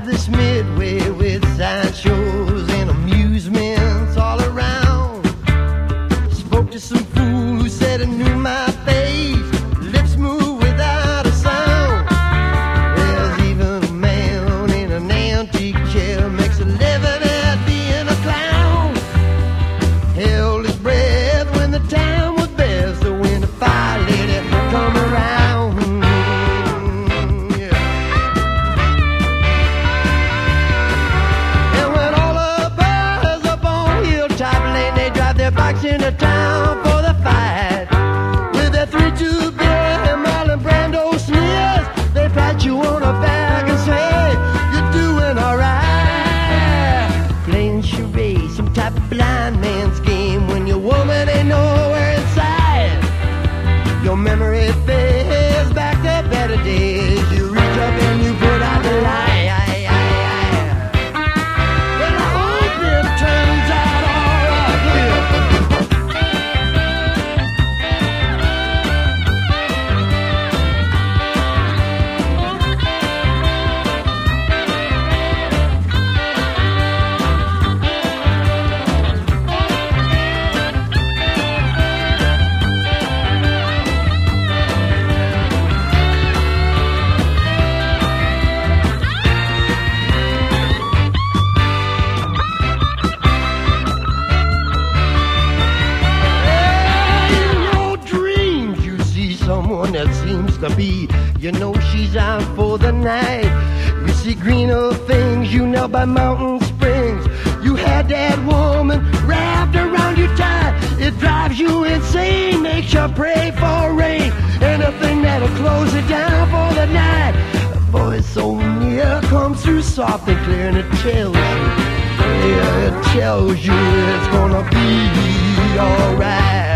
of this midway with sideshows and amusements all around. Spoke to some fool who said he knew my face. Lips move without a sound. There's even a man in an antique chair makes a living at being a clown. Held his breath when the time was best, so when the fire lady come around. And when all the boys up on Hilltop Lane, they drive their bikes into town for the fight. With their 3-2 beer and Marlon Brando sneers, they pat you on the back and say, you're doing alright. Playing charade, some type of blind man's game, when your woman ain't nowhere inside. Your memory fades back to better days. You reach up and you put out the light. Well, I hope it turns out alright. That seems to be, you know she's out for the night. You see greener things, you know, by mountain springs. You had that woman wrapped around you tight. It drives you insane, makes you pray for rain. Anything that'll close it down for the night. A voice so near comes through soft and clear, and it tells you, yeah, it tells you it's gonna be alright.